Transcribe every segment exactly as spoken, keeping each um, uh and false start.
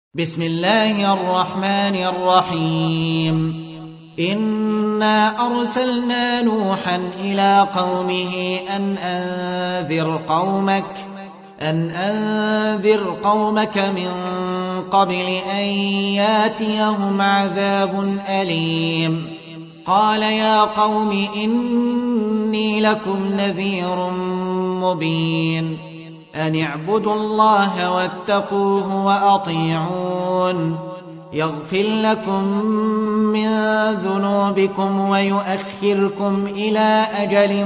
بسم الله الرحمن الرحيم إنا أرسلنا نوحا إلى قومه أن أنذر قومك أن أنذر قومك من قبل أن ياتيهم عذاب أليم قال يا قوم إني لكم نذير مبين أن اعبدوا الله واتقوه وأطيعون يغفر لكم من ذنوبكم ويؤخركم إلى أجل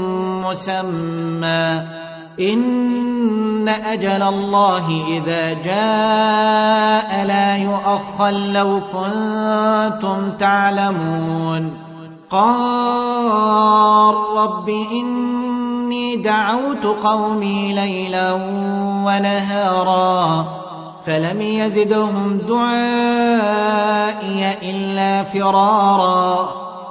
مسمى إن أجل الله إذا جاء لا يؤخر لو كنتم تعلمون قال رب إني دعوت قومي ليلا ونهارا فلم يزدهم دعائي إلا فرارا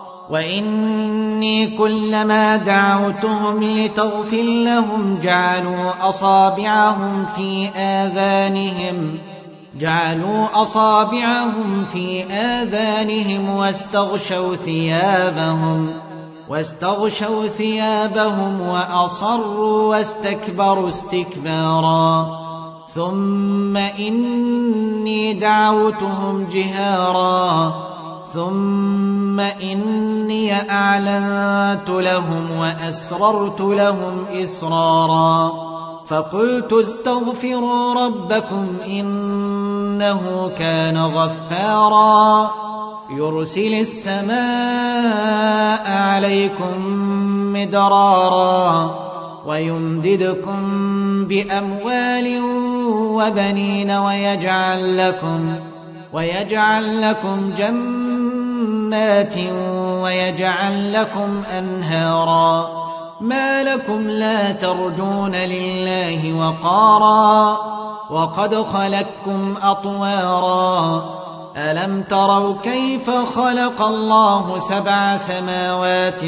وإني كلما دعوتهم لتغفر لهم جعلوا أصابعهم في آذانهم جعلوا أصابعهم في آذانهم واستغشوا ثيابهم واستغشوا ثيابهم وأصروا واستكبروا استكبارا ثم إني دعوتهم جهارا ثم إني أعلنت لهم وأسررت لهم إسرارا فقلت استغفروا ربكم إنه كان غفارا يرسل السماء عليكم مدرارا ويمددكم بأموال وبنين ويجعل لكم ويجعل لكم جنات ويجعل لكم أنهارا ما لكم لا ترجون لله وقارا وقد خلقكم أطوارا ألم تروا كيف خلق الله سبع سماوات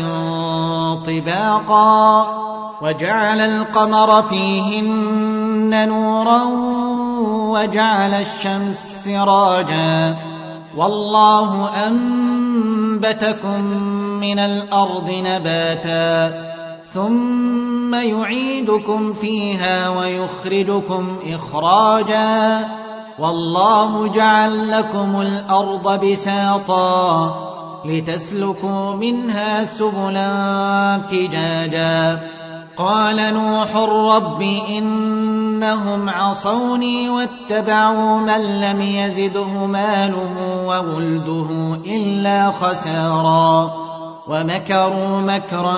طباقا وجعل القمر فيهن نورا وجعل الشمس سراجا والله أنبتكم من الأرض نباتا ثم يعيدكم فيها ويخرجكم إخراجا والله جعل لكم الأرض بساطا لتسلكوا منها سبلا فجاجا قال نوح رب إنهم عصوني واتبعوا من لم يزده ماله وولده إلا خسارا ومكروا مكرا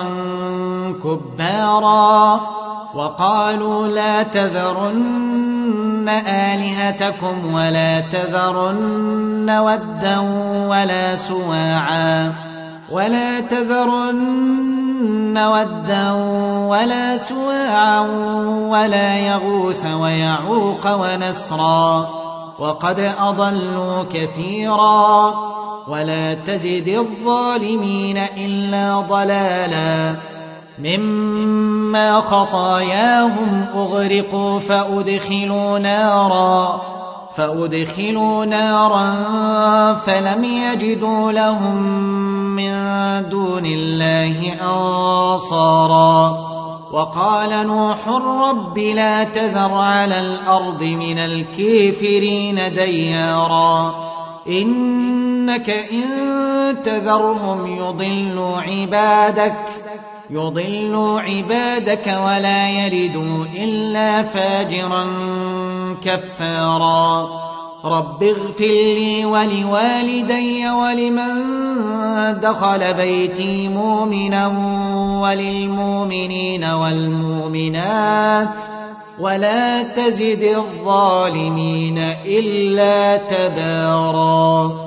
كبارا وقالوا لا تذرن آلهتكم ولا تذرن ودا ولا سواعا ولا تذرن ودا ولا سواعا ولا يغوث ويعوق ونسرا وقد أضلوا كثيرا ولا تزد الظالمين إلا ضلالا مما خطاياهم أغرقوا فأدخلوا نارا فأدخلوا نارا فلم يجدوا لهم من دون الله أنصارا وقال نوح رب لا تذر على الأرض من الكافرين ديارا إنك إن تذرهم يضلوا عبادك يضلوا عبادك ولا يلدوا إلا فاجرا كفارا رب اغفر لي ولوالدي ولمن دخل بيتي مؤمنا وللمؤمنين والمؤمنات ولا تزد الظالمين إلا تبارا.